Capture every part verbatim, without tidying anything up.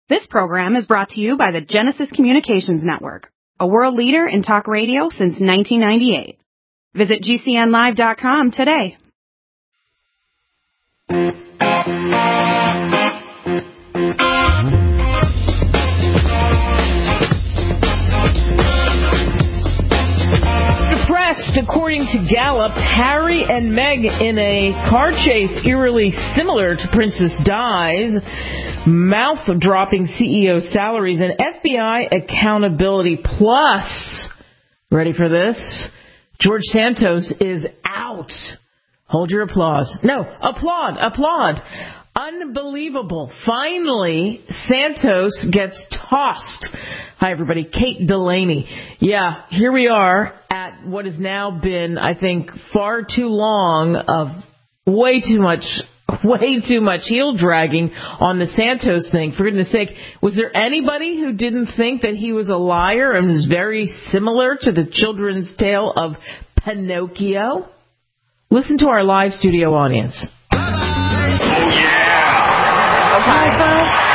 This program is brought to you by the Genesis Communications Network, a world leader in talk radio since nineteen ninety-eight. Visit G C N live dot com today. Depressed, according to Gallup, Harry and Meghan in a car chase eerily similar to Princess Di's, mouth-dropping C E O salaries, and F B I accountability. Plus, ready for this? George Santos is out. Hold your applause. No, applaud, applaud. Unbelievable. Finally, Santos gets tossed. Hi, everybody. Kate Delaney. Yeah, here we are at what has now been, I think, far too long of way too much, way too much heel dragging on the Santos thing. For goodness sake, was there anybody who didn't think that he was a liar and was very similar to the children's tale of Pinocchio? Listen to our live studio audience. Oh, yeah. Okay.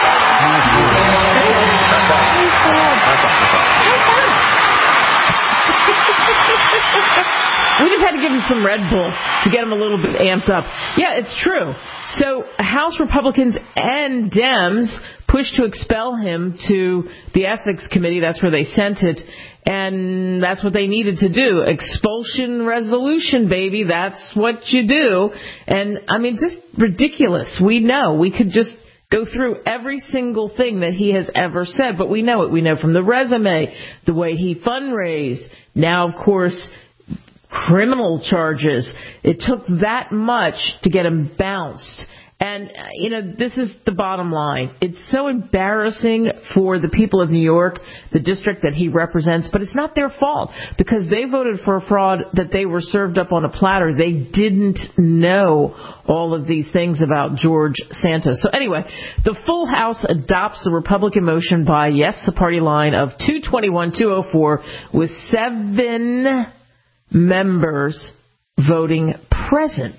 We just had to give him some Red Bull to get him a little bit amped up. Yeah, it's true. So House Republicans and Dems pushed to expel him to the Ethics Committee. That's where they sent it. And that's what they needed to do. Expulsion resolution, baby. That's what you do. And, I mean, just ridiculous. We know. We could just go through every single thing that he has ever said. But we know it. We know from the resume, the way he fundraised. Now, of course, criminal charges. It took that much to get him bounced. And, you know, this is the bottom line. It's so embarrassing for the people of New York, the district that he represents, but it's not their fault because they voted for a fraud that they were served up on a platter. They didn't know all of these things about George Santos. So anyway, the full House adopts the Republican motion by, yes, a party line of two twenty-one to two oh four with seven members voting present.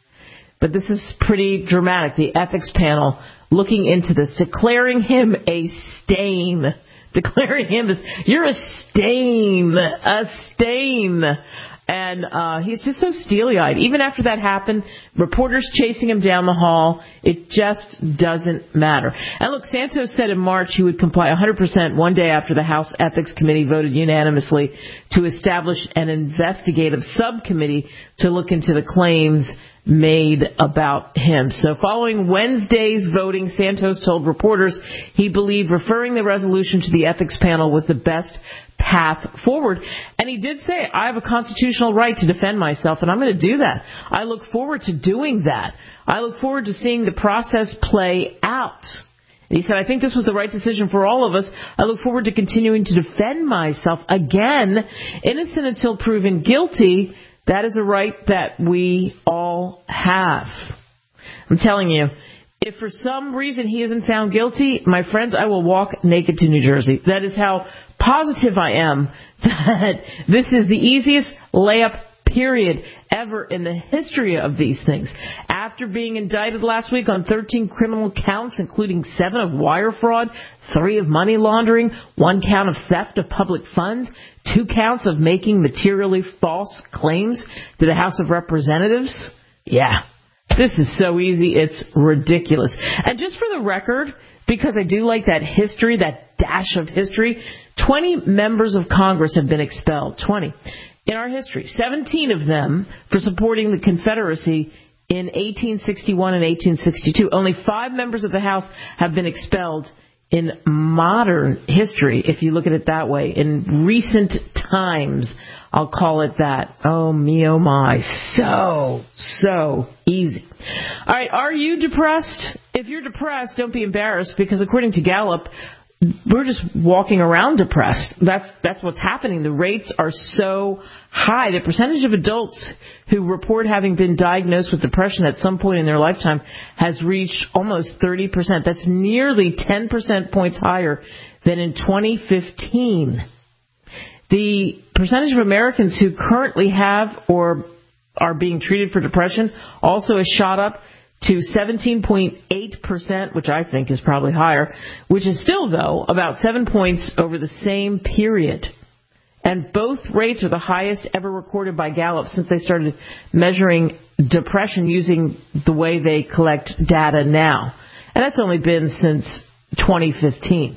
But this is pretty dramatic. The ethics panel looking into this, declaring him a stain. Declaring him this, you're a stain, a stain. And uh, he's just so steely-eyed. Even after that happened, reporters chasing him down the hall, it just doesn't matter. And look, Santos said in March he would comply one hundred percent one day after the House Ethics Committee voted unanimously to establish an investigative subcommittee to look into the claims made about him. So following Wednesday's voting, Santos told reporters he believed referring the resolution to the ethics panel was the best path forward. And he did say, I have a constitutional right to defend myself, and I'm going to do that. I look forward to doing that. I look forward to seeing the process play out. And he said, I think this was the right decision for all of us. I look forward to continuing to defend myself. Again, innocent until proven guilty. That is a right that we all have. I'm telling you, if for some reason he isn't found guilty, my friends, I will walk naked to New Jersey. That is how positive I am that this is the easiest layup period ever in the history of these things. After being indicted last week on thirteen criminal counts, including seven of wire fraud, three of money laundering, one count of theft of public funds, two counts of making materially false claims to the House of Representatives. Yeah, this is so easy, it's ridiculous. And just for the record, because I do like that history, that dash of history, twenty members of Congress have been expelled. twenty. In our history, seventeen of them for supporting the Confederacy in eighteen sixty-one and eighteen sixty-two. Only five members of the House have been expelled in modern history, if you look at it that way. In recent times, I'll call it that. Oh, me, oh, my. So, so easy. All right, are you depressed? If you're depressed, don't be embarrassed, because according to Gallup, we're just walking around depressed. That's that's what's happening. The rates are so high. The percentage of adults who report having been diagnosed with depression at some point in their lifetime has reached almost thirty percent. That's nearly ten percent points higher than in twenty fifteen. The percentage of Americans who currently have or are being treated for depression also has shot up to seventeen point eight percent, which I think is probably higher, which is still, though, about seven points over the same period. And both rates are the highest ever recorded by Gallup since they started measuring depression using the way they collect data now. And that's only been since twenty fifteen.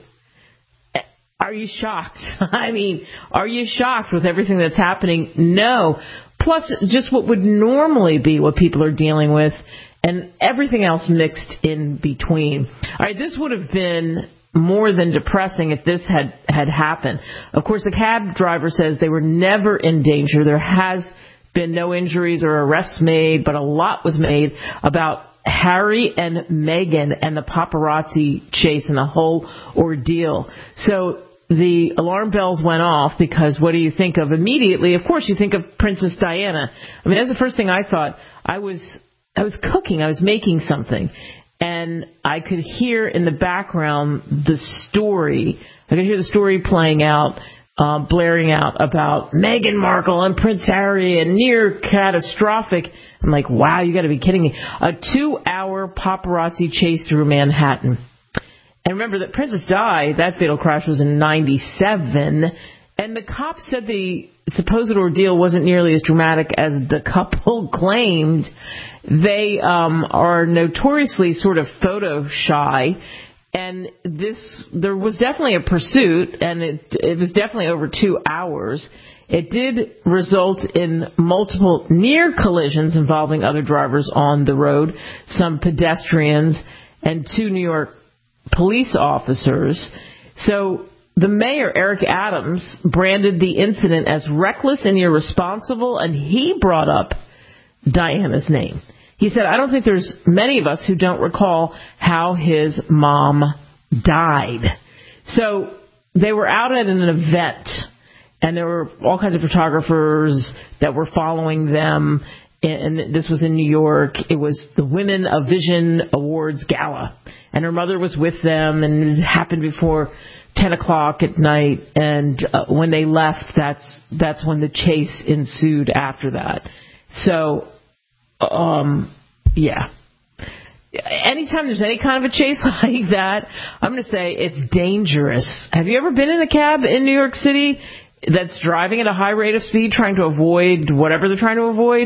Are you shocked? I mean, are you shocked with everything that's happening? No. Plus, just what would normally be what people are dealing with, and everything else mixed in between. All right, this would have been more than depressing if this had, had happened. Of course, the cab driver says they were never in danger. There has been no injuries or arrests made, but a lot was made about Harry and Meghan and the paparazzi chase and the whole ordeal. So the alarm bells went off because what do you think of immediately? Of course, you think of Princess Diana. I mean, that's the first thing I thought. I was I was cooking. I was making something. And I could hear in the background the story. I could hear the story playing out, uh, blaring out about Meghan Markle and Prince Harry and near catastrophic. I'm like, wow, you got to be kidding me. A two-hour paparazzi chase through Manhattan. And remember that Princess Di, that fatal crash was in ninety-seven, and the cops said the supposed ordeal wasn't nearly as dramatic as the couple claimed. They um, are notoriously sort of photo shy, and this there was definitely a pursuit, and it, it was definitely over two hours. It did result in multiple near collisions involving other drivers on the road, some pedestrians, and two New York police officers. So the mayor, Eric Adams, branded the incident as reckless and irresponsible, and he brought up Diana's name. He said, I don't think there's many of us who don't recall how his mom died. So they were out at an event, and there were all kinds of photographers that were following them, and this was in New York. It was the Women of Vision Awards Gala, and her mother was with them, and it happened before ten o'clock at night, and uh, when they left, that's that's when the chase ensued after that. So, um, yeah. Anytime there's any kind of a chase like that, I'm going to say it's dangerous. Have you ever been in a cab in New York City that's driving at a high rate of speed, trying to avoid whatever they're trying to avoid?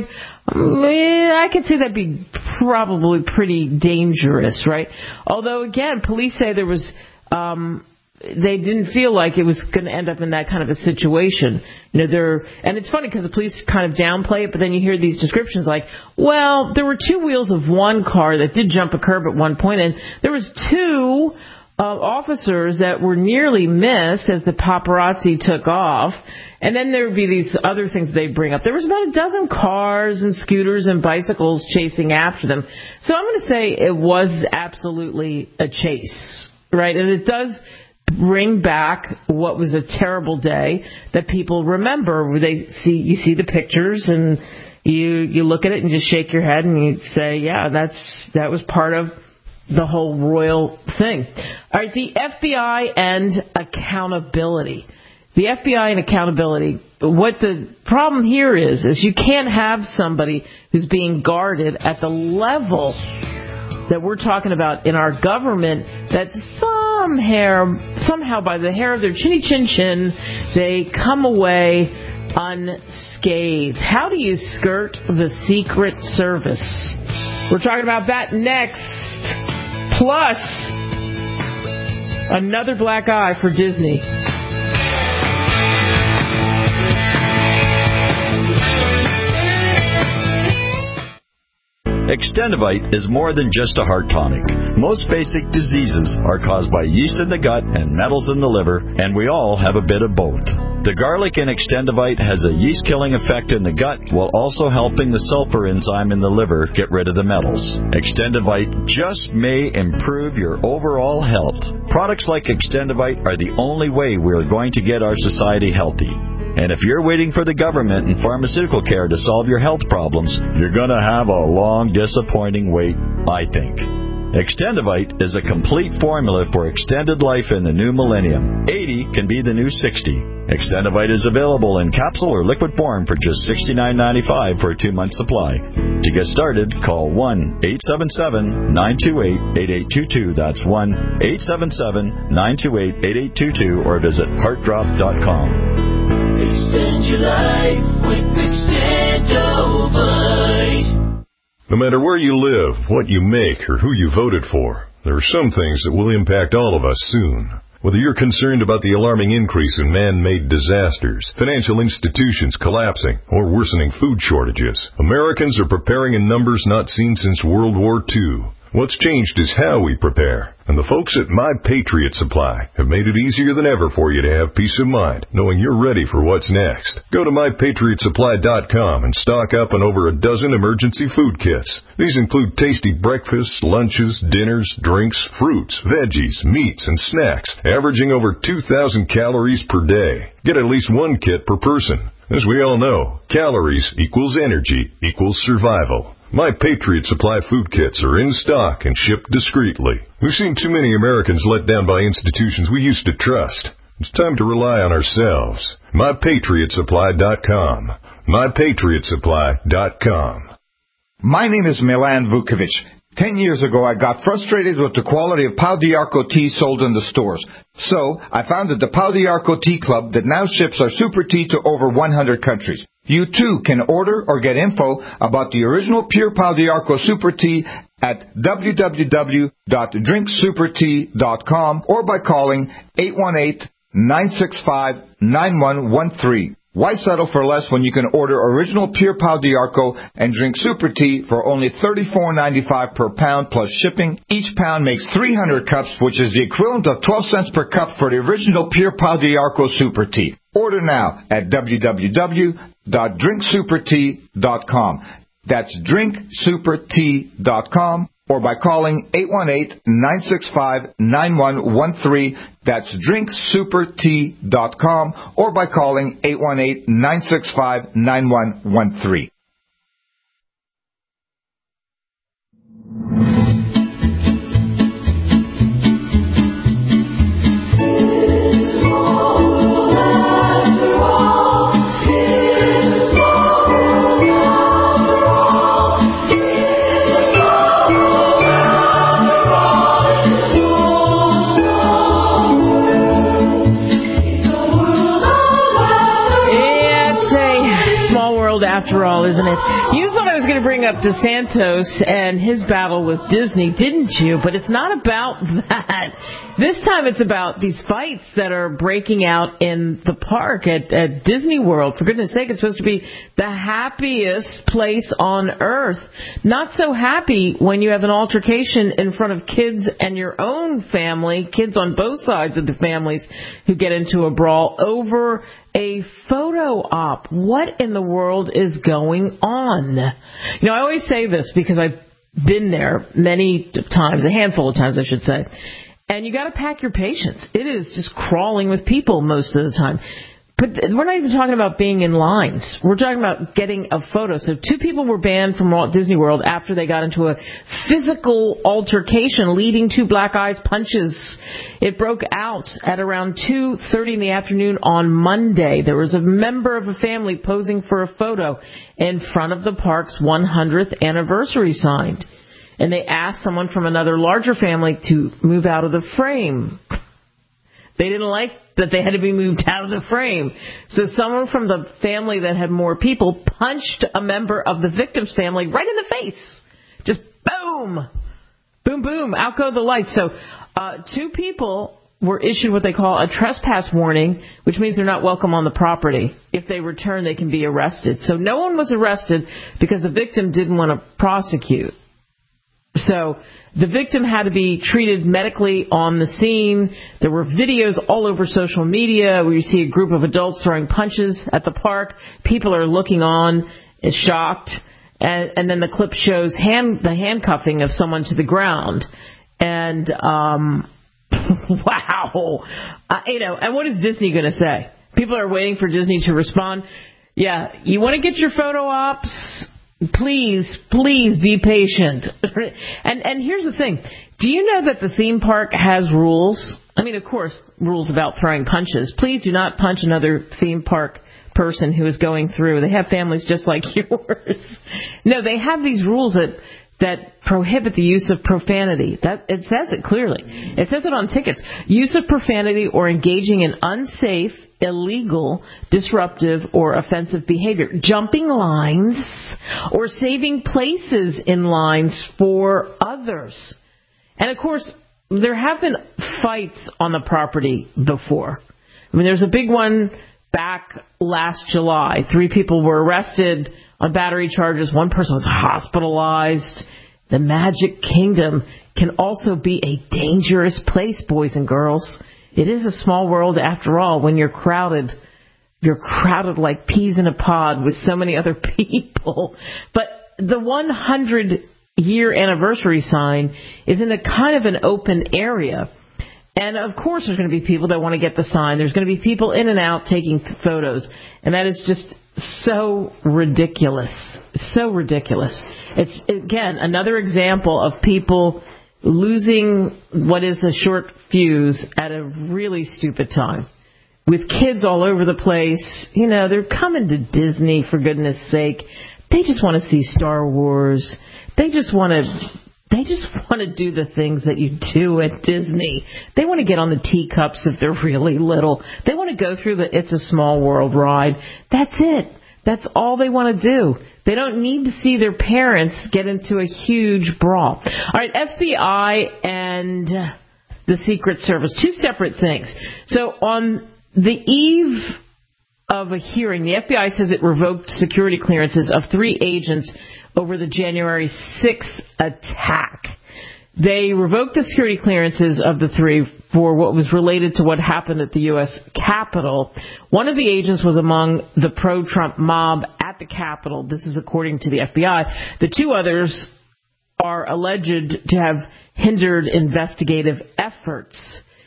I could see that'd be probably pretty dangerous, right? Although, again, police say there was, um, they didn't feel like it was going to end up in that kind of a situation. You know, they're, and it's funny because the police kind of downplay it, but then you hear these descriptions like, well, there were two wheels of one car that did jump a curb at one point, and there was two Uh, officers that were nearly missed as the paparazzi took off. And then there would be these other things they bring up. There was about a dozen cars and scooters and bicycles chasing after them. So I'm going to say it was absolutely a chase, right? And it does bring back what was a terrible day that people remember. Where they see, you see the pictures and you you look at it and just shake your head and you say, yeah, that's that was part of the whole royal thing. All right, the F B I and accountability. The F B I and accountability. What the problem here is, is you can't have somebody who's being guarded at the level that we're talking about in our government that some hair, somehow by the hair of their chinny chin chin, they come away unscathed. How do you skirt the Secret Service? We're talking about that next. Plus, another black eye for Disney. Extendivite is more than just a heart tonic. Most basic diseases are caused by yeast in the gut and metals in the liver, and we all have a bit of both. The garlic in Extendivite has a yeast-killing effect in the gut while also helping the sulfur enzyme in the liver get rid of the metals. Extendivite just may improve your overall health. Products like Extendivite are the only way we are going to get our society healthy. And if you're waiting for the government and pharmaceutical care to solve your health problems, you're going to have a long, disappointing wait, I think. Extendivite is a complete formula for extended life in the new millennium. eighty can be the new sixty. Extendivite is available in capsule or liquid form for just sixty-nine ninety-five for a two-month supply. To get started, call one eight seven seven, nine two eight, eight eight two two. That's one eight seven seven, nine two eight, eight eight two two or visit heart drop dot com. Extend your life with Extendivite. No matter where you live, what you make, or who you voted for, there are some things that will impact all of us soon. Whether you're concerned about the alarming increase in man-made disasters, financial institutions collapsing, or worsening food shortages, Americans are preparing in numbers not seen since World War Two. What's changed is how we prepare. And the folks at My Patriot Supply have made it easier than ever for you to have peace of mind, knowing you're ready for what's next. Go to my patriot supply dot com and stock up on over a dozen emergency food kits. These include tasty breakfasts, lunches, dinners, drinks, fruits, veggies, meats, and snacks, averaging over two thousand calories per day. Get at least one kit per person. As we all know, calories equals energy equals survival. My Patriot Supply food kits are in stock and shipped discreetly. We've seen too many Americans let down by institutions we used to trust. It's time to rely on ourselves. my patriot supply dot com. my patriot supply dot com. My name is Milan Vukovic. Ten years ago, I got frustrated with the quality of Pau d'Arco tea sold in the stores. So, I founded the Pau d'Arco Tea Club that now ships our super tea to over one hundred countries. You too can order or get info about the original pure Pau d'Arco super tea at w w w dot drink super tea dot com or by calling eight one eight, nine six five, nine one one three. Why settle for less when you can order original pure Pau d'Arco and drink super tea for only thirty-four ninety-five per pound plus shipping? Each pound makes three hundred cups, which is the equivalent of twelve cents per cup for the original pure Pau d'Arco super tea. Order now at w w w dot drink super tea dot com. That's drink super tea dot com or by calling eight one eight, nine six five, nine one one three. That's drink super tea dot com or by calling eight one eight, nine six five, nine one one three. After all, isn't it? You thought I was going to bring up DeSantis and his battle with Disney, didn't you? But it's not about that. This time it's about these fights that are breaking out in the park at, at Disney World. For goodness sake, it's supposed to be the happiest place on earth. Not so happy when you have an altercation in front of kids and your own family, kids on both sides of the families who get into a brawl over a photo op. What in the world is going on? You know, I always say this because I've been there many times, a handful of times I should say, and you got to pack your patience. It is just crawling with people most of the time. But we're not even talking about being in lines. We're talking about getting a photo. So two people were banned from Walt Disney World after they got into a physical altercation leading to black eyes punches. It broke out at around two thirty in the afternoon on Monday. There was a member of a family posing for a photo in front of the park's one hundredth anniversary sign. And they asked someone from another larger family to move out of the frame. They didn't like that they had to be moved out of the frame. So someone from the family that had more people punched a member of the victim's family right in the face. Just boom. Boom, boom. Out go the lights. So uh, two people were issued what they call a trespass warning, which means they're not welcome on the property. If they return, they can be arrested. So no one was arrested because the victim didn't want to prosecute. So the victim had to be treated medically on the scene. There were videos all over social media where you see a group of adults throwing punches at the park. People are looking on, is shocked. And, and then the clip shows hand, the handcuffing of someone to the ground. And, um, wow. Uh, you know, and what is Disney going to say? People are waiting for Disney to respond. Yeah, you want to get your photo ops? Please, please be patient. and and here's the thing. Do you know that the theme park has rules? I mean, of course, rules about throwing punches. Please do not punch another theme park person who is going through. They have families just like yours. No, they have these rules that that prohibit the use of profanity. That it says it clearly. It says it on tickets. Use of profanity or engaging in unsafe, illegal, disruptive, or offensive behavior. Jumping lines or saving places in lines for others. And, of course, there have been fights on the property before. I mean, there's a big one back last July. Three people were arrested on battery charges. One person was hospitalized. The Magic Kingdom can also be a dangerous place, boys and girls. It is a small world after all when you're crowded. You're crowded like peas in a pod with so many other people. But the one hundred year anniversary sign is in a kind of an open area. And, of course, there's going to be people that want to get the sign. There's going to be people in and out taking photos. And that is just so ridiculous. So ridiculous. It's, again, another example of people losing what is a short fuse at a really stupid time. With kids all over the place. You know, they're coming to Disney, for goodness sake. They just want to see Star Wars. They just want to... They just want to do the things that you do at Disney. They want to get on the teacups if they're really little. They want to go through the It's a Small World ride. That's it. That's all they want to do. They don't need to see their parents get into a huge brawl. All right, F B I and the Secret Service, two separate things. So on the eve of a hearing, the F B I says it revoked security clearances of three agents over the January sixth attack. They revoked the security clearances of the three for what was related to what happened at the U S Capitol. One of the agents was among the pro-Trump mob at the Capitol. This is according to the F B I. The two others are alleged to have hindered investigative efforts.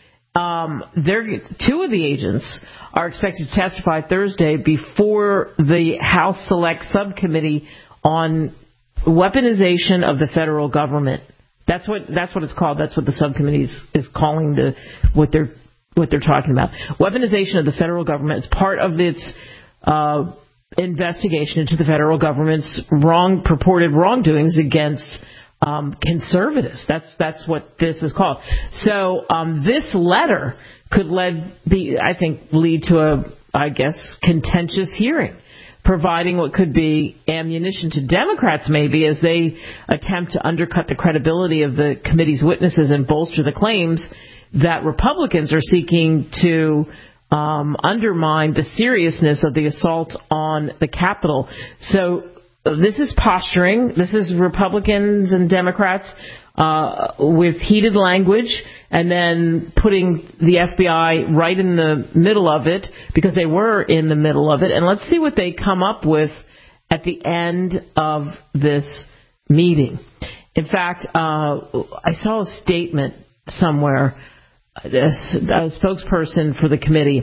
Um, two of the agents are expected to testify Thursday before the House Select Subcommittee on weaponization of the federal government. That's what that's what it's called. That's what the subcommittee is, is calling the what they're what they're talking about. Weaponization of the federal government is part of its uh, investigation into the federal government's wrong purported wrongdoings against um, conservatives. That's that's what this is called. So um, this letter could lead be I think lead to a I guess contentious hearing, providing what could be ammunition to Democrats maybe as they attempt to undercut the credibility of the committee's witnesses and bolster the claims that Republicans are seeking to um, undermine the seriousness of the assault on the Capitol. So this is posturing. This is Republicans and Democrats uh, with heated language and then putting the F B I right in the middle of it because they were in the middle of it. And let's see what they come up with at the end of this meeting. In fact, uh, I saw a statement somewhere. A, a spokesperson for the committee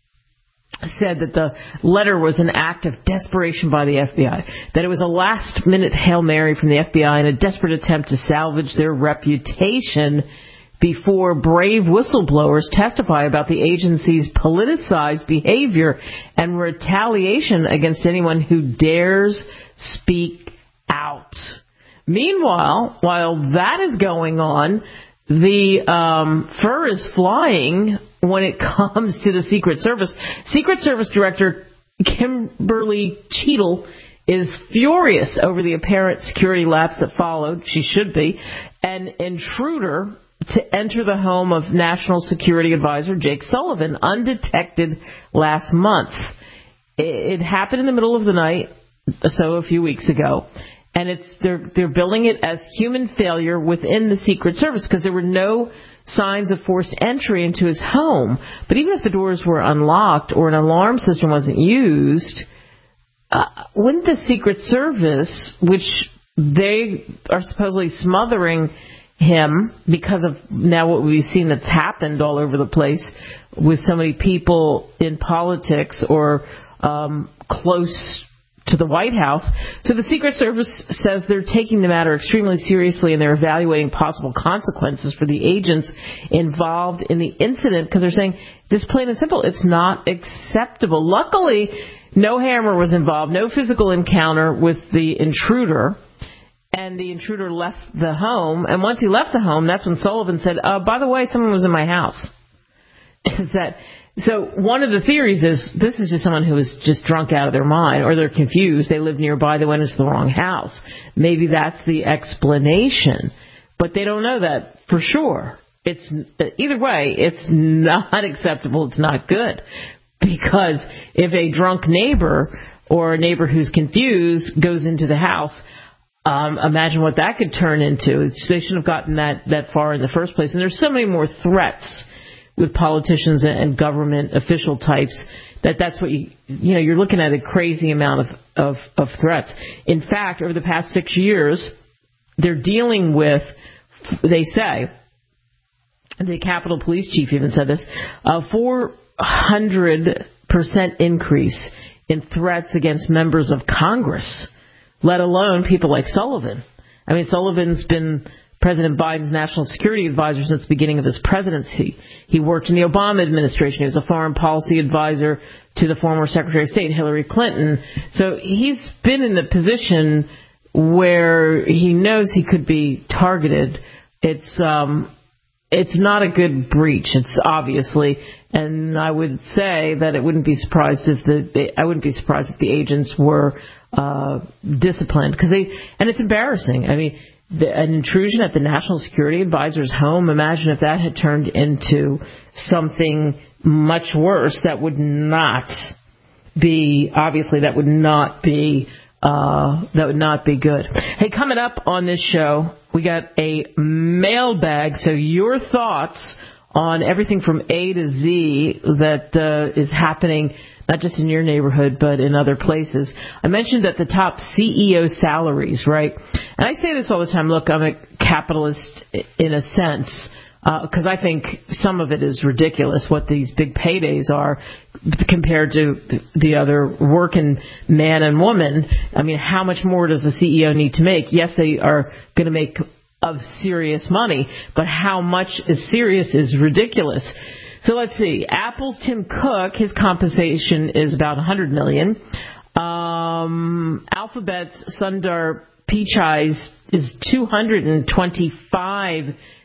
said that the letter was an act of desperation by the F B I, that it was a last-minute Hail Mary from the F B I in a desperate attempt to salvage their reputation before brave whistleblowers testify about the agency's politicized behavior and retaliation against anyone who dares speak out. Meanwhile, while that is going on, the um, fur is flying when it comes to the Secret Service. Secret Service Director Kimberly Cheadle is furious over the apparent security lapse that followed. She should be. An intruder to enter the home of National Security Advisor Jake Sullivan undetected last month. It happened in the middle of the night, so a few weeks ago. And it's they're they're billing it as human failure within the Secret Service because there were no signs of forced entry into his home. But even if the doors were unlocked or an alarm system wasn't used, uh, wouldn't the Secret Service, which they are supposedly smothering him because of now what we've seen that's happened all over the place with so many people in politics or um, close to the White House. So the Secret Service says they're taking the matter extremely seriously and they're evaluating possible consequences for the agents involved in the incident because they're saying, just plain and simple, it's not acceptable. Luckily, no hammer was involved, no physical encounter with the intruder, and the intruder left the home. And once he left the home, that's when Sullivan said, uh, by the way, someone was in my house. Is that... So one of the theories is this is just someone who is just drunk out of their mind, or they're confused. They live nearby. They went into the wrong house. Maybe that's the explanation, but they don't know that for sure. It's either way, it's not acceptable. It's not good, because if a drunk neighbor or a neighbor who's confused goes into the house, um, imagine what that could turn into. It's, they shouldn't have gotten that that far in the first place. And there's so many more threats with politicians and government official types, that that's what you, you know, you're looking at a crazy amount of, of, of threats. In fact, over the past six years, they're dealing with, they say, the Capitol Police Chief even said this, a four hundred percent increase in threats against members of Congress, let alone people like Sullivan. I mean, Sullivan's been President Biden's national security advisor since the beginning of his presidency. He worked in the Obama administration. He was a foreign policy advisor to the former Secretary of State, Hillary Clinton. So he's been in the position where he knows he could be targeted. It's um, it's not a good breach. It's obviously, and I would say that it wouldn't be surprised if the I wouldn't be surprised if the agents were uh, disciplined, because they and it's embarrassing. I mean, The, an intrusion at the National Security Advisor's home, imagine if that had turned into something much worse. That would not be, obviously, that would not be, uh, that would not be good. Hey, coming up on this show, we got a mailbag, so your thoughts on everything from A to Z that uh, is happening, not just in your neighborhood, but in other places. I mentioned that the top C E O salaries, right? And I say this all the time. Look, I'm a capitalist in a sense, because uh, I think some of it is ridiculous, what these big paydays are compared to the other working man and woman. I mean, how much more does a C E O need to make? Yes, they are going to make of serious money, but how much is serious is ridiculous. So let's see. Apple's Tim Cook, his compensation is about one hundred million dollars. Um, Alphabet's Sundar Pichai's is two hundred twenty-five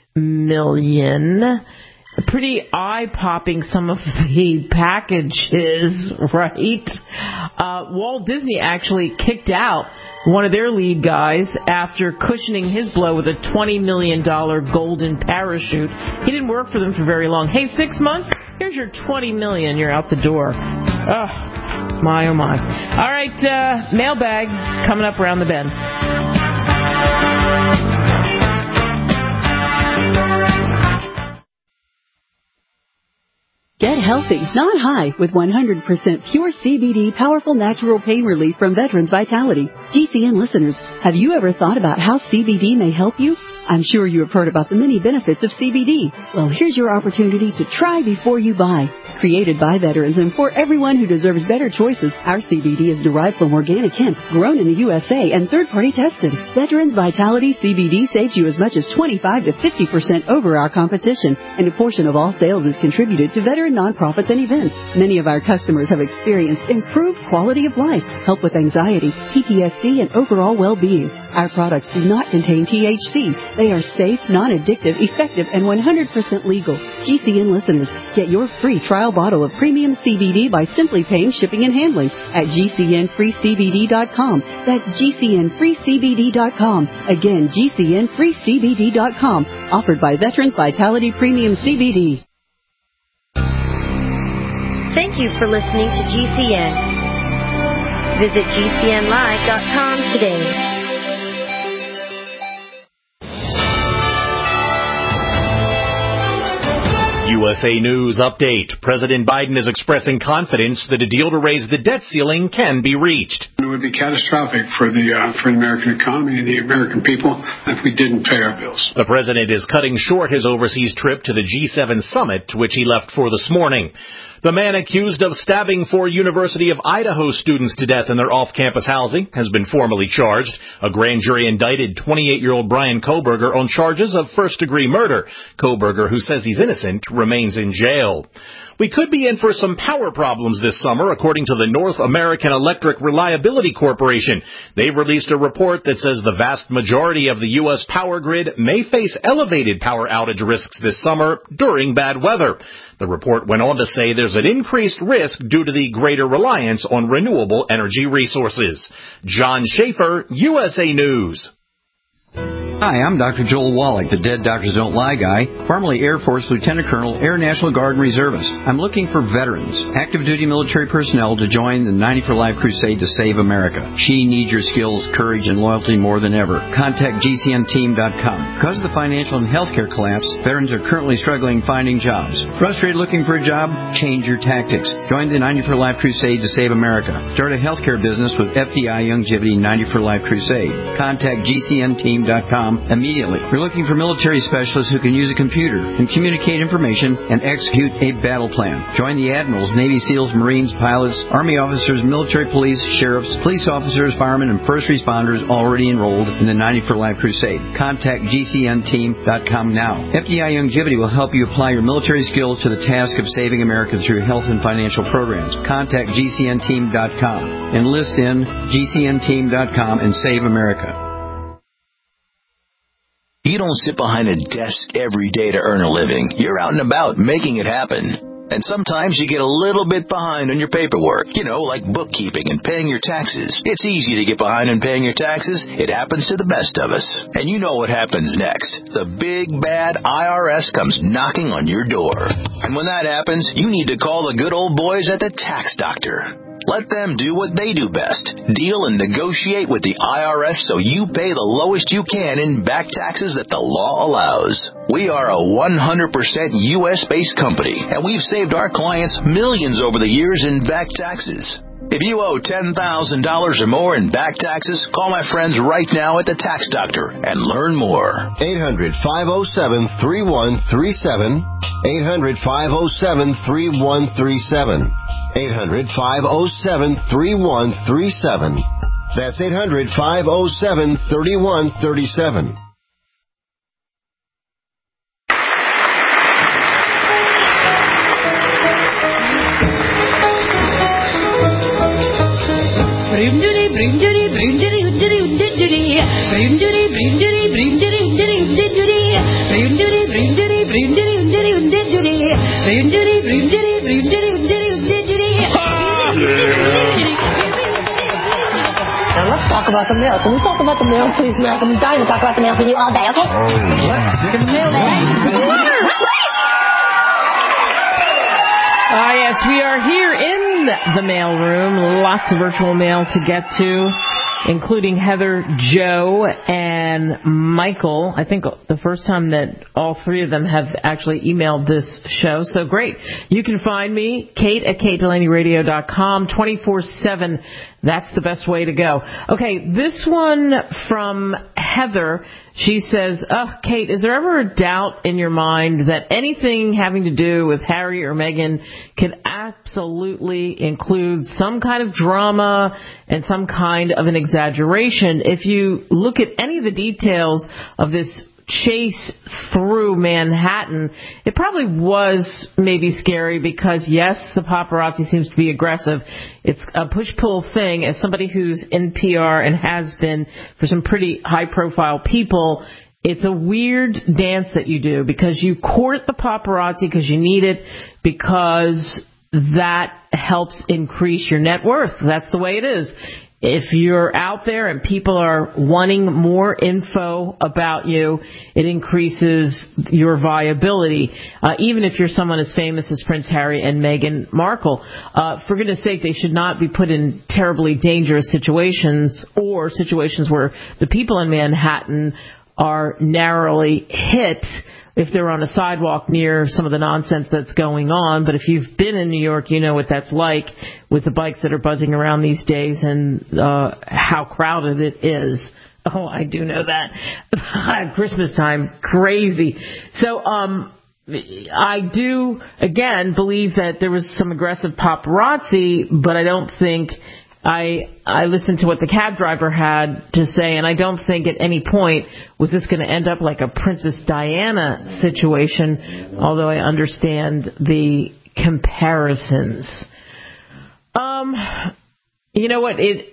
million dollars. Pretty eye-popping, some of the packages, right? Uh, Walt Disney actually kicked out one of their lead guys after cushioning his blow with a twenty million dollars golden parachute. He didn't work for them for very long. Hey, six months? Here's your twenty million dollars. You're out the door. Oh, my, oh, my. All right, uh, mailbag coming up around the bend. Get healthy, not high, with one hundred percent pure C B D powerful natural pain relief from Veterans Vitality. G C N listeners, have you ever thought about how C B D may help you? I'm sure you have heard about the many benefits of C B D. Well, here's your opportunity to try before you buy. Created by veterans and for everyone who deserves better choices, our C B D is derived from organic hemp, grown in the U S A, and third-party tested. Veterans Vitality C B D saves you as much as twenty-five to fifty percent over our competition, and a portion of all sales is contributed to veteran nonprofits and events. Many of our customers have experienced improved quality of life, help with anxiety, P T S D, and overall well-being. Our products do not contain T H C. They are safe, non-addictive, effective, and one hundred percent legal. G C N listeners, get your free trial bottle of premium C B D by simply paying shipping and handling at G C N free C B D dot com. That's G C N free C B D dot com. Again, G C N free C B D dot com. Offered by Veterans Vitality Premium C B D. Thank you for listening to G C N. Visit G C N live dot com today. U S A News Update. President Biden is expressing confidence that a deal to raise the debt ceiling can be reached. would be catastrophic for the uh, for the American economy and the American people if we didn't pay our bills. The president is cutting short his overseas trip to the G seven summit, which he left for this morning. The man accused of stabbing four University of Idaho students to death in their off-campus housing has been formally charged. A grand jury indicted twenty-eight-year-old Brian Kohberger on charges of first-degree murder. Kohberger, who says he's innocent, remains in jail. We could be in for some power problems this summer, according to the North American Electric Reliability Corporation. They've released a report that says the vast majority of the U S power grid may face elevated power outage risks this summer during bad weather. The report went on to say there's an increased risk due to the greater reliance on renewable energy resources. John Schaefer, U S A News. Hi, I'm Doctor Joel Wallach, the Dead Doctors Don't Lie guy, formerly Air Force Lieutenant Colonel, Air National Guard and Reservist. I'm looking for veterans, active duty military personnel to join the ninety for Life crusade to save America. She needs your skills, courage, and loyalty more than ever. Contact G C N team dot com. Because of the financial and healthcare collapse, veterans are currently struggling finding jobs. Frustrated looking for a job? Change your tactics. Join the ninety for Life crusade to save America. Start a healthcare business with F D I Youngevity ninety for Life crusade. Contact G C N team dot com immediately. We're looking for military specialists who can use a computer and communicate information and execute a battle plan. Join the admirals, Navy SEALs, Marines, pilots, Army officers, military police, sheriffs, police officers, firemen, and first responders already enrolled in the ninety for Life crusade. Contact G C N team dot com now. F D I Youngevity will help you apply your military skills to the task of saving America through health and financial programs. Contact G C N team dot com. Enlist in G C N team dot com and save America. You don't sit behind a desk every day to earn a living. You're out and about making it happen. And sometimes you get a little bit behind on your paperwork, you know, like bookkeeping and paying your taxes. It's easy to get behind on paying your taxes. It happens to the best of us. And you know what happens next. The big, bad I R S comes knocking on your door. And when that happens, you need to call the good old boys at the Tax Doctor. Let them do what they do best. Deal and negotiate with the I R S so you pay the lowest you can in back taxes that the law allows. We are a one hundred percent U S-based company, and we've saved our clients millions over the years in back taxes. If you owe ten thousand dollars or more in back taxes, call my friends right now at the Tax Doctor and learn more. eight hundred, five oh seven, three one three seven. eight hundred, five oh seven, three one three seven. eight hundred, five oh seven, three one three seven. That's eight hundred, five oh seven, three one three seven. Now let's talk about the mail. Can we talk about the mail, please, Malcolm? I'm dying to talk about the mail with you all day, okay? Oh, let's get the mail. Ah, yes, we are here in the mail room. Lots of virtual mail to get to, including Heather, Joe, and Michael. I think the first time that all three of them have actually emailed this show. So great. You can find me, Kate at kate delaney radio dot com, twenty-four seven. That's the best way to go. Okay, this one from Heather. She says, oh, Kate, is there ever a doubt in your mind that anything having to do with Harry or Meghan could absolutely include some kind of drama and some kind of an exaggeration? If you look at any of the details of this chase through Manhattan, it probably was maybe scary because, yes, the paparazzi seems to be aggressive. It's a push-pull thing. As somebody who's in P R and has been for some pretty high-profile people, it's a weird dance that you do because you court the paparazzi because you need it, because that helps increase your net worth. That's the way it is. If you're out there and people are wanting more info about you, it increases your viability, uh, even if you're someone as famous as Prince Harry and Meghan Markle. Uh, for goodness sake, they should not be put in terribly dangerous situations or situations where the people in Manhattan are narrowly hit if they're on a sidewalk near some of the nonsense that's going on. But if you've been in New York, you know what that's like with the bikes that are buzzing around these days and uh, how crowded it is. Oh, I do know that. Christmas time, crazy. So, um, I do, again, believe that there was some aggressive paparazzi, but I don't think I I listened to what the cab driver had to say, and I don't think at any point was this going to end up like a Princess Diana situation, although I understand the comparisons. Um, you know what? It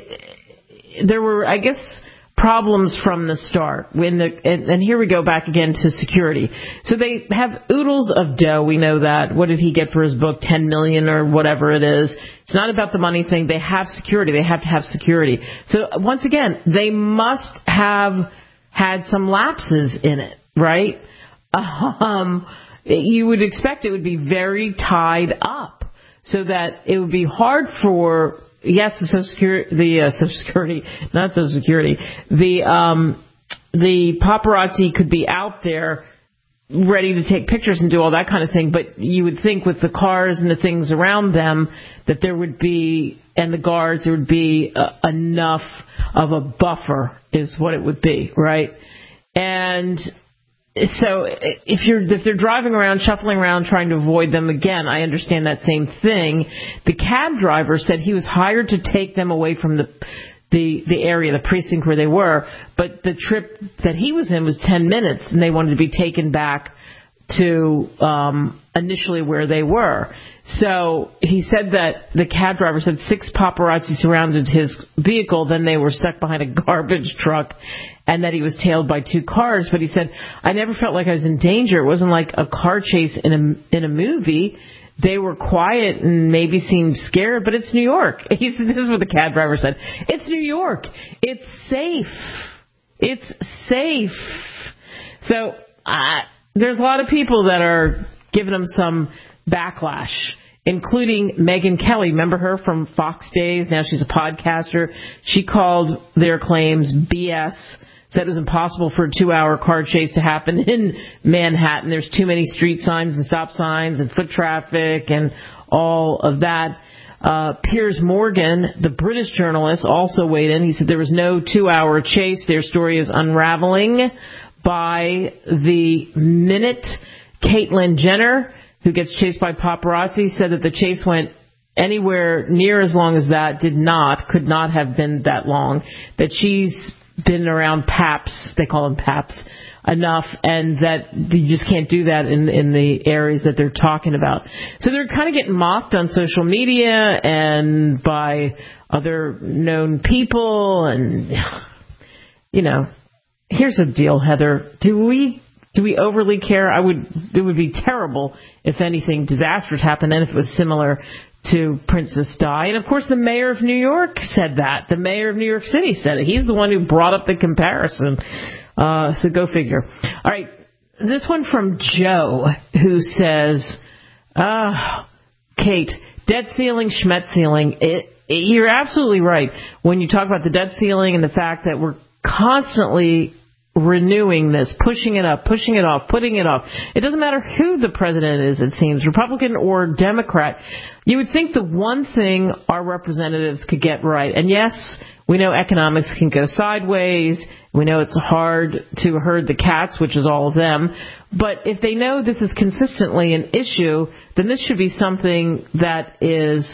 it there were, I guess, problems from the start. When the and, and here we go back again to security. So they have oodles of dough. We know that. What did he get for his book? ten million or whatever it is. It's not about the money thing. They have security. They have to have security. So once again, they must have had some lapses in it, right? Um, you would expect it would be very tied up so that it would be hard for Yes, the Social Security, the uh, Social Security, not Social Security, the um, the paparazzi could be out there ready to take pictures and do all that kind of thing. But you would think with the cars and the things around them that there would be, and the guards, there would be uh, enough of a buffer, is what it would be, right? And so if you're if they're driving around, shuffling around, trying to avoid them, again, I understand that same thing. The cab driver said he was hired to take them away from the the the area, the precinct where they were, but the trip that he was in was ten minutes, and they wanted to be taken back to um, initially where they were. So he said that the cab driver said six paparazzi surrounded his vehicle, then they were stuck behind a garbage truck, and that he was tailed by two cars. But he said, I never felt like I was in danger. It wasn't like a car chase in a, in a movie. They were quiet and maybe seemed scared, but it's New York. He said, this is what the cab driver said. It's New York. It's safe. It's safe. So uh, there's a lot of people that are giving them some backlash, including Megyn Kelly. Remember her from Fox Days? Now she's a podcaster. She called their claims B S, said it was impossible for a two-hour car chase to happen in Manhattan. There's too many street signs and stop signs and foot traffic and all of that. Uh, Piers Morgan, the British journalist, also weighed in. He said there was no two-hour chase. Their story is unraveling by the minute. Caitlyn Jenner, who gets chased by paparazzi, said that the chase went anywhere near as long as that, did not, could not have been that long, that she's been around paps, they call them paps, enough, and that you just can't do that in in the areas that they're talking about. So they're kind of getting mocked on social media and by other known people, and, you know, here's the deal, Heather. Do we do we overly care? I would. It would be terrible if anything disastrous happened, and if it was similar to Princess Di. And, of course, the mayor of New York said that. The mayor of New York City said it. He's the one who brought up the comparison. Uh, so go figure. All right. This one from Joe, who says, ah, Kate, debt ceiling, schmet ceiling. It, it, you're absolutely right when you talk about the debt ceiling and the fact that we're constantly renewing this, pushing it up, pushing it off, putting it off. It doesn't matter who the president is, it seems, Republican or Democrat. You would think the one thing our representatives could get right, and yes, we know economics can go sideways, we know it's hard to herd the cats, which is all of them, but if they know this is consistently an issue, then this should be something that is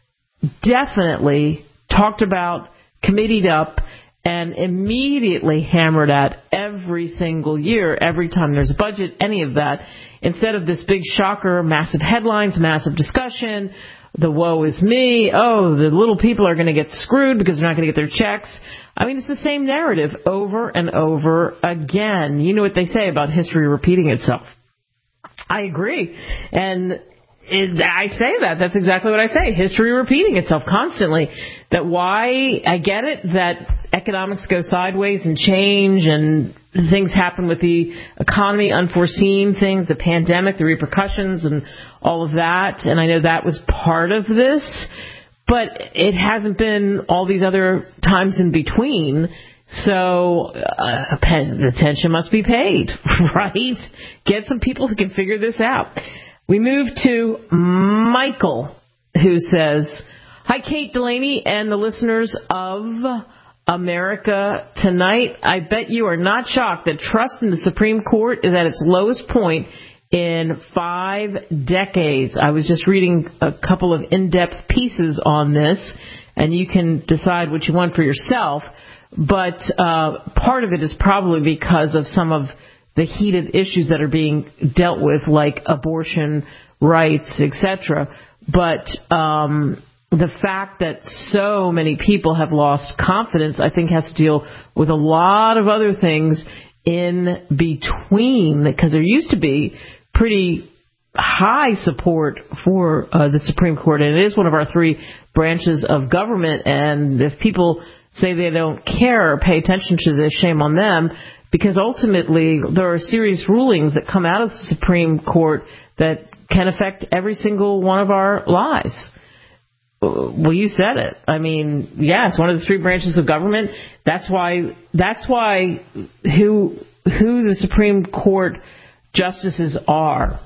definitely talked about, committeed up, and immediately hammered at every single year, every time there's a budget, any of that, instead of this big shocker, massive headlines, massive discussion, the woe is me, oh, the little people are going to get screwed because they're not going to get their checks. I mean, it's the same narrative over and over again. You know what they say about history repeating itself. I agree. And It, I say that. That's exactly what I say. History repeating itself constantly. That why, I get it, that economics go sideways and change and things happen with the economy, unforeseen things, the pandemic, the repercussions and all of that. And I know that was part of this. But it hasn't been all these other times in between. So uh, attention must be paid, right? Get some people who can figure this out. We move to Michael, who says, "Hi, Kate Delaney and the listeners of America Tonight. I bet you are not shocked that trust in the Supreme Court is at its lowest point in five decades. I was just reading a couple of in-depth pieces on this, and you can decide what you want for yourself. But uh, part of it is probably because of some of the heated issues that are being dealt with, like abortion rights, et cetera. But um, the fact that so many people have lost confidence, I think, has to deal with a lot of other things in between, because there used to be pretty high support for uh, the Supreme Court, and it is one of our three branches of government. And if people say they don't care or pay attention to this, shame on them, because ultimately there are serious rulings that come out of the Supreme Court that can affect every single one of our lives. Well, you said it. I mean, yeah, it's one of the three branches of government. That's why. That's why who who the Supreme Court justices are,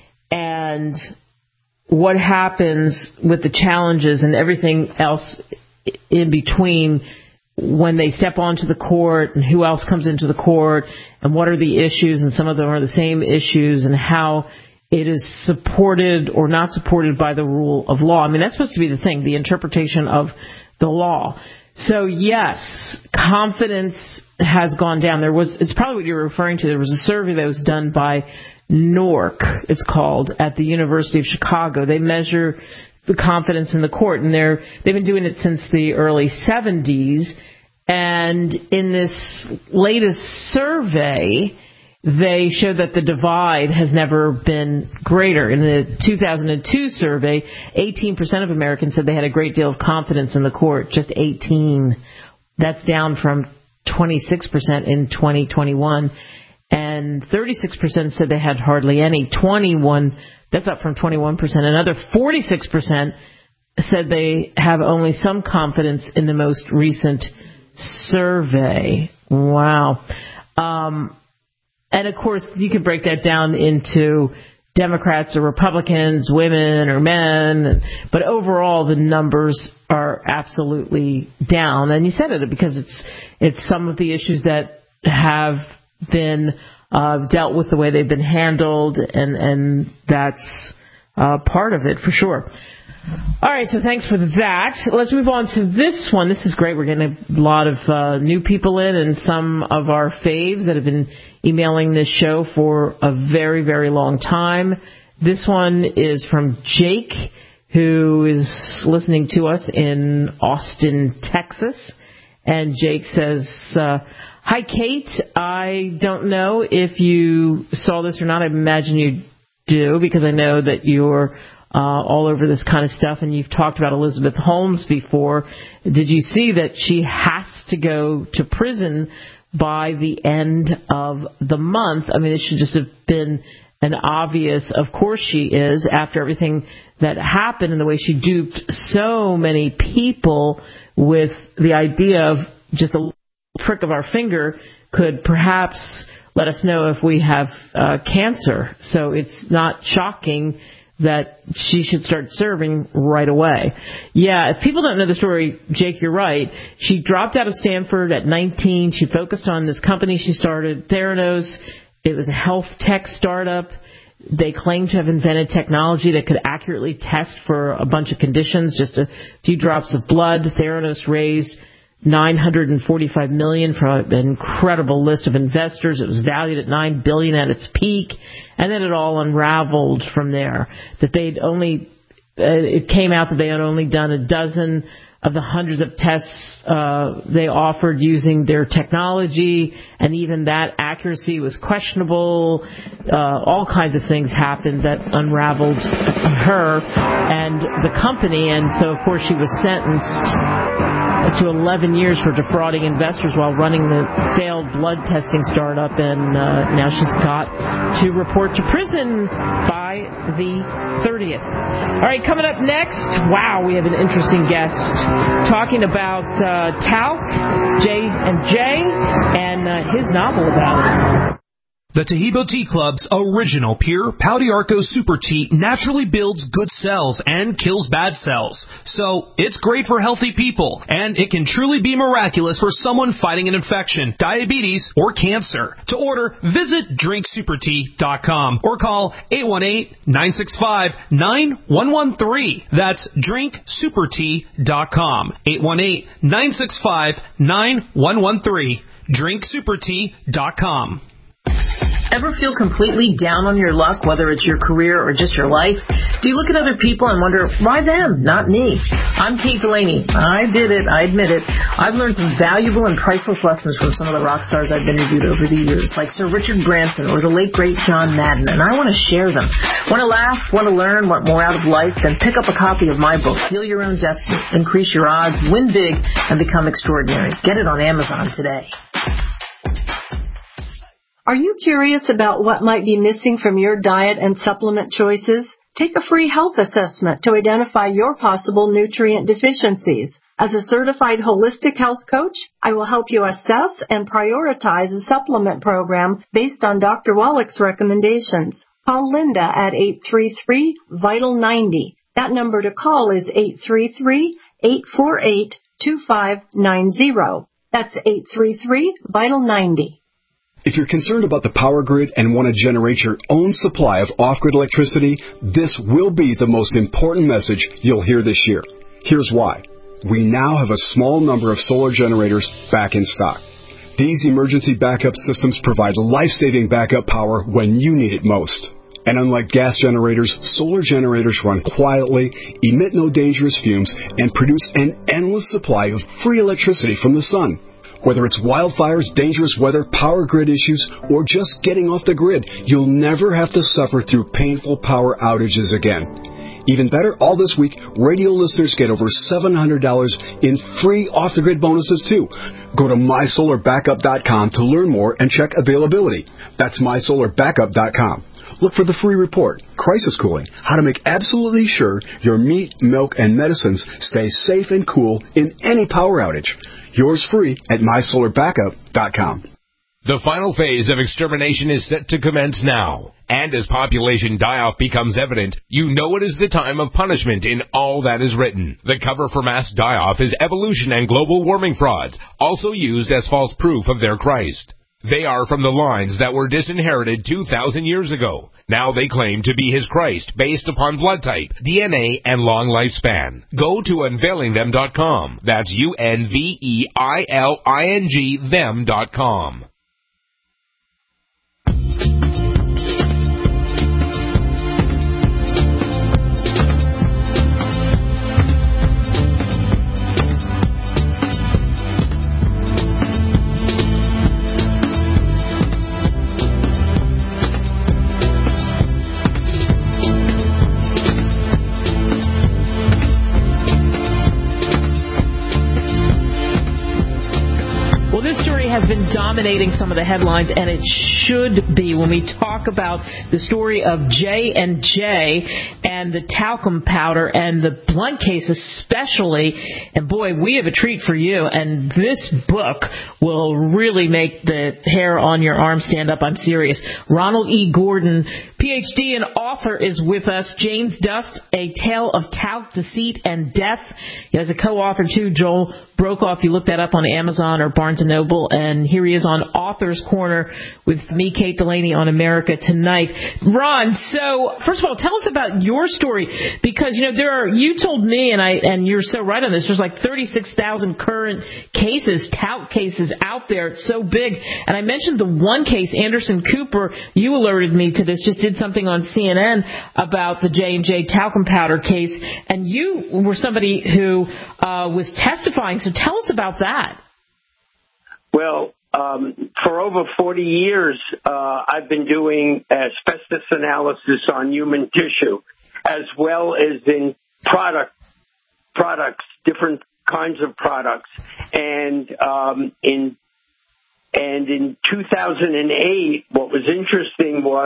and what happens with the challenges and everything else in between when they step onto the court, and who else comes into the court, and what are the issues, and some of them are the same issues, and how it is supported or not supported by the rule of law. I mean, that's supposed to be the thing, the interpretation of the law. So, yes, confidence has gone down. There was, it's probably what you're referring to. There was a survey that was done by N O R C, it's called, at the University of Chicago. They measure the confidence in the court, and they're, they've been doing it since the early seventies. And in this latest survey, they show that the divide has never been greater. In the two thousand two survey, eighteen percent of Americans said they had a great deal of confidence in the court, just eighteen. That's down from twenty-six percent in twenty twenty-one. And thirty-six percent said they had hardly any. twenty-one, that's up from twenty-one percent. Another forty-six percent said they have only some confidence in the most recent survey. Wow. Um, and, of course, you could break that down into Democrats or Republicans, women or men. But overall, the numbers are absolutely down. And you said it because it's it's some of the issues that have been uh, dealt with the way they've been handled, and, and that's uh, part of it for sure. All right, so thanks for that. Let's move on to this one. This is great. We're getting a lot of uh, new people in, and some of our faves that have been emailing this show for a very, very long time. This one is from Jake, who is listening to us in Austin, Texas. And Jake says, uh, "Hi, Kate. I don't know if you saw this or not. I imagine you do, because I know that you're Uh, all over this kind of stuff, and you've talked about Elizabeth Holmes before. Did you see that she has to go to prison by the end of the month? I mean, it should just have been an obvious, of course she is, after everything that happened and the way she duped so many people with the idea of just a prick of our finger could perhaps let us know if we have uh, cancer. So it's not shocking that she should start serving right away. Yeah, if people don't know the story, Jake, you're right. She dropped out of Stanford at nineteen. She focused on this company she started, Theranos. It was a health tech startup. They claimed to have invented technology that could accurately test for a bunch of conditions, just a few drops of blood. Theranos raised nine hundred forty-five million dollars from an incredible list of investors. It was valued at nine billion dollars at its peak, and then it all unraveled from there. That they'd only, uh, it came out that they had only done a dozen of the hundreds of tests uh, they offered using their technology, and even that accuracy was questionable. Uh, all kinds of things happened that unraveled her and the company, and so of course she was sentenced to eleven years for defrauding investors while running the failed blood testing startup, and uh, now she's got to report to prison by by the thirtieth. All right, coming up next, wow, we have an interesting guest talking about uh, talc, J and J, and uh, his novel about it. The Taheebo Tea Club's original pure Pau d'Arco Super Tea naturally builds good cells and kills bad cells. So, it's great for healthy people, and it can truly be miraculous for someone fighting an infection, diabetes, or cancer. To order, visit drink super tea dot com or call eight one eight, nine six five, nine one one three. That's drink super tea dot com. eight one eight, nine six five, nine one one three. drink super tea dot com. Ever feel completely down on your luck, whether it's your career or just your life? Do you look at other people and wonder, why them, not me? I'm Kate Delaney. I did it. I admit it. I've learned some valuable and priceless lessons from some of the rock stars I've interviewed over the years, like Sir Richard Branson or the late, great John Madden, and I want to share them. Want to laugh, want to learn, want more out of life? Then pick up a copy of my book, Deal Your Own Destiny, Increase Your Odds, Win Big, and Become Extraordinary. Get it on Amazon today. Are you curious about what might be missing from your diet and supplement choices? Take a free health assessment to identify your possible nutrient deficiencies. As a certified holistic health coach, I will help you assess and prioritize a supplement program based on Doctor Wallach's recommendations. Call Linda at eight three three, vital ninety. That number to call is eight three three, eight four eight, two five nine zero. That's eight three three, vital ninety. If you're concerned about the power grid and want to generate your own supply of off-grid electricity, this will be the most important message you'll hear this year. Here's why. We now have a small number of solar generators back in stock. These emergency backup systems provide life-saving backup power when you need it most. And unlike gas generators, solar generators run quietly, emit no dangerous fumes, and produce an endless supply of free electricity from the sun. Whether it's wildfires, dangerous weather, power grid issues, or just getting off the grid, you'll never have to suffer through painful power outages again. Even better, all this week, radio listeners get over seven hundred dollars in free off-the-grid bonuses, too. Go to my solar backup dot com to learn more and check availability. That's my solar backup dot com. Look for the free report, Crisis Cooling, how to make absolutely sure your meat, milk, and medicines stay safe and cool in any power outage. Yours free at my solar backup dot com. The final phase of extermination is set to commence now. And as population die-off becomes evident, you know it is the time of punishment in all that is written. The cover for mass die-off is evolution and global warming frauds, also used as false proof of their Christ. They are from the lines that were disinherited two thousand years ago. Now they claim to be his Christ based upon blood type, D N A, and long lifespan. Go to unveiling them dot com. That's U N V E I L I N G them dot com. Has been dominating some of the headlines, and it should be when we talk about the story of J and J and the talcum powder and the blunt case especially. And boy, we have a treat for you, and this book will really make the hair on your arm stand up. I'm serious. Ronald E. Gordon, P H D and author, is with us. James Dust, A Tale of Talc, Deceit, and Death. He has a co-author too, Joel Brokaw. If you look that up on Amazon or Barnes and Noble. And here he is on Author's Corner with me, Kate Delaney, on America Tonight. Ron, so first of all, tell us about your story, because you know there are. You told me, and I and you're so right on this. There's like thirty-six thousand current cases, talc cases out there. It's so big. And I mentioned the one case, Anderson Cooper. You alerted me to this. Just did something on C N N about the J and J talcum powder case, and you were somebody who uh, was testifying. So tell us about that. Well, um, for over forty years, uh, I've been doing asbestos analysis on human tissue, as well as in product products, different kinds of products. And um, in and in two thousand eight, what was interesting was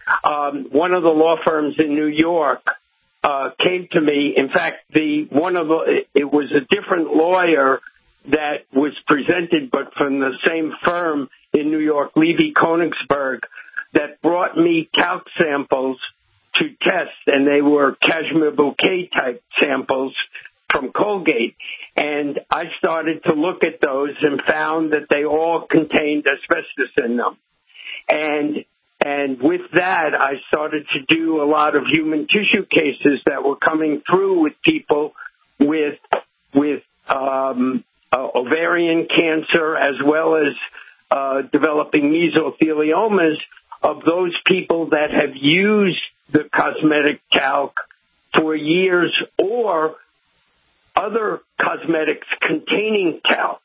Um, one of the law firms in New York uh, came to me. In fact, the one of the it was a different lawyer that was presented, but from the same firm in New York, Levy Konigsberg, that brought me talc samples to test, and they were cashmere bouquet type samples from Colgate. And I started to look at those and found that they all contained asbestos in them. And and with that, I started to do a lot of human tissue cases that were coming through with people with with um, uh, ovarian cancer, as well as uh, developing mesotheliomas, of those people that have used the cosmetic talc for years, or other cosmetics containing talc.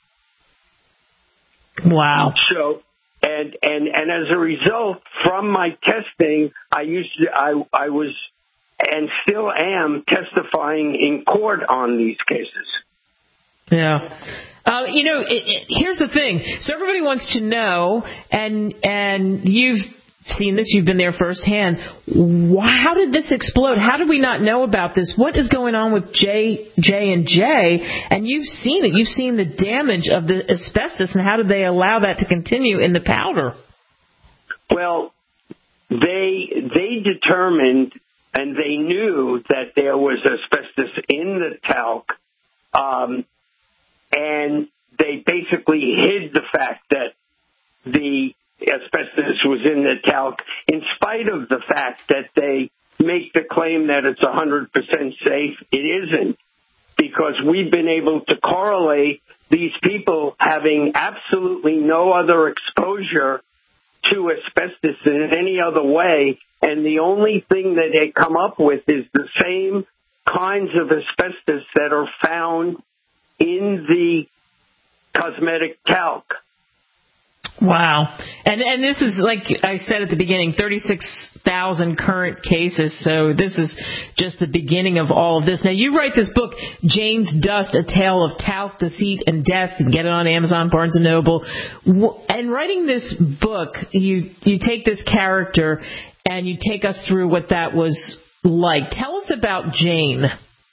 Wow. So, and, and, and as a result, from my testing, I used to, I, I was, and still am, testifying in court on these cases. Yeah. Uh, you know, it, it, here's the thing. So everybody wants to know, and and you've seen this, you've been there firsthand. How did this explode? How did we not know about this? What is going on with J, J and J? And you've seen it. You've seen the damage of the asbestos, and how did they allow that to continue in the powder? Well, they they determined, and they knew that there was asbestos in the talc, um, and they basically hid the fact that the asbestos was in the talc, in spite of the fact that they make the claim that it's one hundred percent safe. It isn't, because we've been able to correlate these people having absolutely no other exposure to asbestos in any other way, and the only thing that they come up with is the same kinds of asbestos that are found in the cosmetic talc. Wow. And and this is, like I said at the beginning, thirty-six thousand current cases, so this is just the beginning of all of this. Now, you write this book, Jane's Dust, A Tale of Talc, Deceit, and Death. You can get it on Amazon, Barnes and Noble. And writing this book, you you take this character and you take us through what that was like. Tell us about Jane.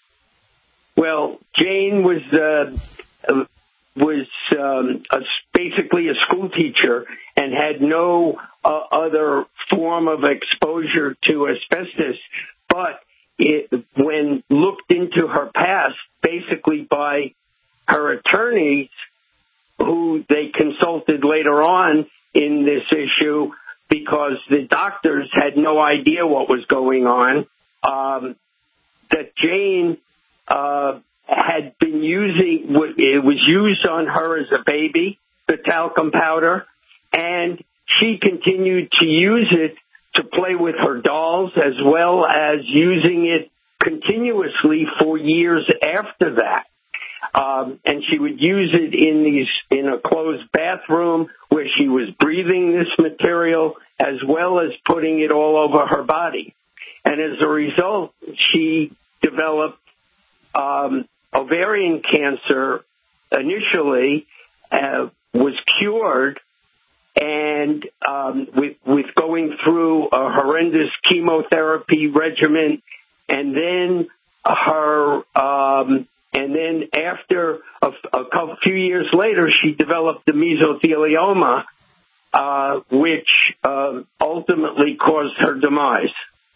Well, Jane was uh, was um, a, basically a school teacher and had no uh, other form of exposure to asbestos. But it, when looked into her past, basically by her attorneys, who they consulted later on in this issue, because the doctors had no idea what was going on, um, that Jane Uh, had been using, it was used on her as a baby, the talcum powder, and she continued to use it to play with her dolls, as well as using it continuously for years after that. Um, and she would use it in these, in a closed bathroom where she was breathing this material, as well as putting it all over her body. And as a result, she developed Um, ovarian cancer initially, uh, was cured, and um, with with going through a horrendous chemotherapy regimen, and then her um, and then after a, a couple, few years later, she developed the mesothelioma, uh, which uh, ultimately caused her demise.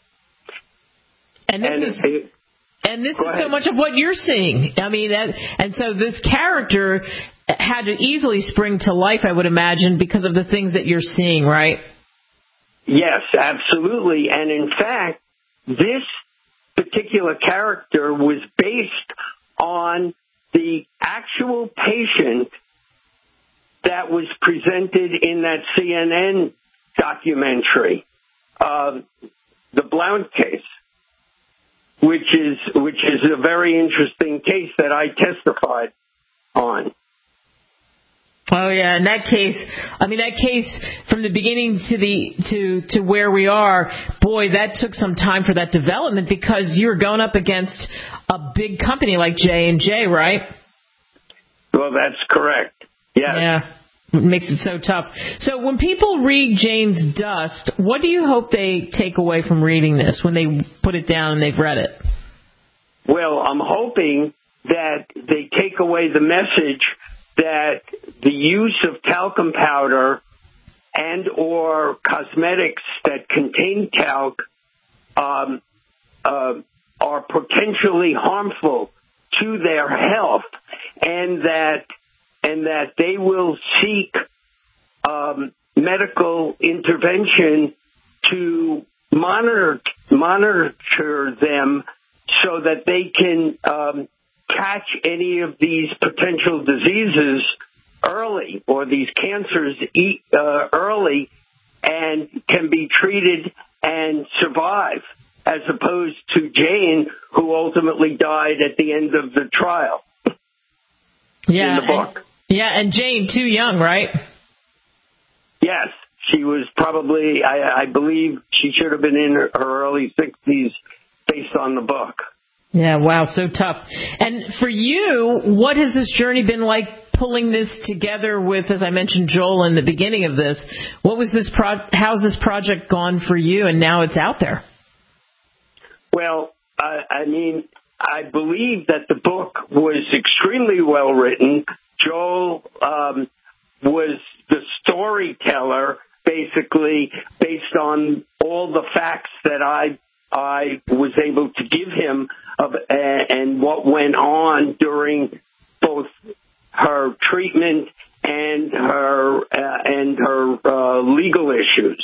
And this and is. It, And this Go is ahead. so much of what you're seeing. I mean, that, and so this character had to easily spring to life, I would imagine, because of the things that you're seeing, right? Yes, absolutely. And in fact, this particular character was based on the actual patient that was presented in that C N N documentary, uh, the Blount case. Which is which is a very interesting case that I testified on. Oh yeah, in that case, I mean that case from the beginning to the to to where we are, boy, that took some time for that development, because you're going up against a big company like J and J, right? Well, that's correct. Yes. Yeah. It makes it so tough. So when people read Jane's Dust, what do you hope they take away from reading this when they put it down and they've read it? Well, I'm hoping that they take away the message that the use of talcum powder and or cosmetics that contain talc um, uh, are potentially harmful to their health, and that and that they will seek um, medical intervention to monitor monitor them so that they can um, catch any of these potential diseases early, or these cancers uh, early, and can be treated and survive, as opposed to Jane, who ultimately died at the end of the trial. Yeah, in the book. And, yeah, and Jane, too young, right? Yes, she was probably, I, I believe she should have been in her, her early sixties based on the book. Yeah, wow, so tough. And for you, what has this journey been like, pulling this together with, as I mentioned, Joel in the beginning of this? What was this pro- how's this project gone for you, and now it's out there? Well, I, I mean, I believe that the book was extremely well written. Joel um, was the storyteller, basically, based on all the facts that I I was able to give him of, uh, and what went on during both her treatment and her uh, and her uh, legal issues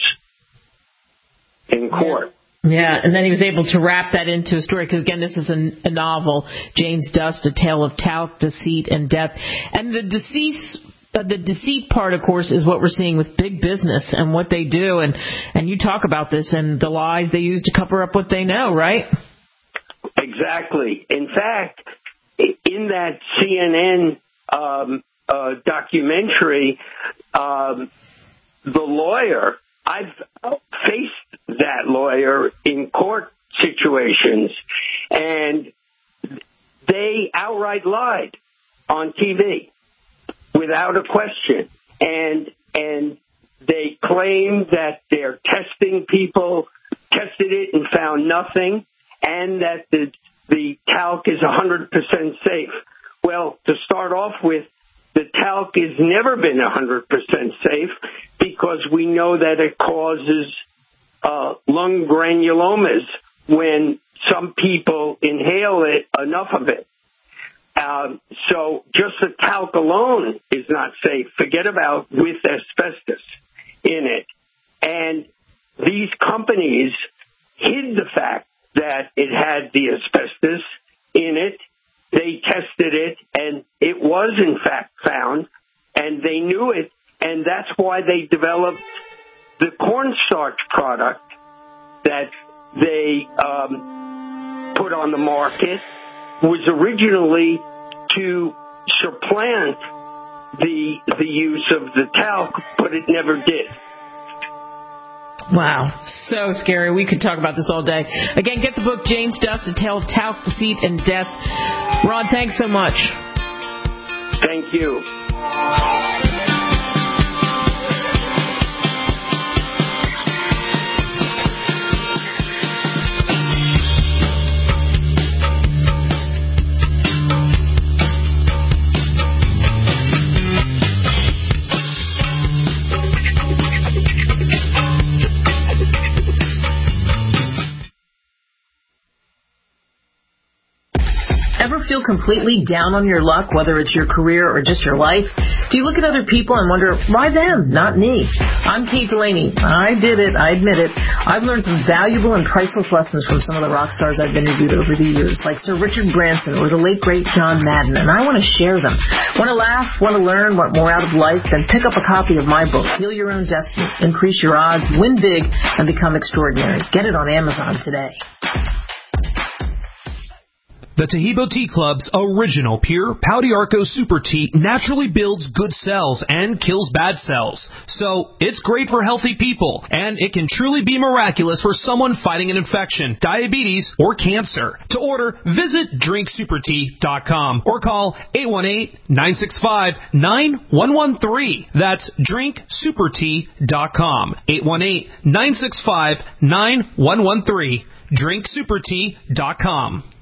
in court. Yeah, and then he was able to wrap that into a story, because, again, this is a, a novel, Jane's Dust, A Tale of Talc, Deceit, and Death. And the deceased, uh, the deceit part, of course, is what we're seeing with big business and what they do. And, and you talk about this and the lies they use to cover up what they know, right? Exactly. In fact, in that C N N um, uh, documentary, um, the lawyer, I've faced that lawyer in court situations, and they outright lied on T V without a question. And and they claim that they're testing people, tested it and found nothing, and that the the talc is one hundred percent safe. Well, to start off with, the talc has never been one hundred percent safe, because we know that it causes uh, lung granulomas when some people inhale it, enough of it. Um, so just the talc alone is not safe. Forget about with asbestos in it. And these companies hid the fact that it had the asbestos in it. They tested it, and it was, in fact, found, and they knew it, and that's why they developed the cornstarch product that they um, put on the market. Was originally to supplant the the use of the talc, but it never did. Wow, so scary. We could talk about this all day. Again, get the book, Jane's Dust, A Tale of Talc, Deceit, and Death. Ron, thanks so much. Thank you. Ever feel completely down on your luck, whether it's your career or just your life? Do you look at other people and wonder, why them, not me? I'm Kate Delaney. I did it. I admit it. I've learned some valuable and priceless lessons from some of the rock stars I've interviewed over the years, like Sir Richard Branson or the late, great John Madden, and I want to share them. Want to laugh? Want to learn? Want more out of life? Then pick up a copy of my book, Heal Your Own Destiny, Increase Your Odds, Win Big, and Become Extraordinary. Get it on Amazon today. The Taheebo Tea Club's original pure Pau d'Arco Super Tea naturally builds good cells and kills bad cells. So it's great for healthy people, and it can truly be miraculous for someone fighting an infection, diabetes, or cancer. To order, visit drink super tea dot com or call eight one eight, nine six five, nine one one three. That's drink super tea dot com. eight one eight, nine six five, nine one one three. drink super tea dot com.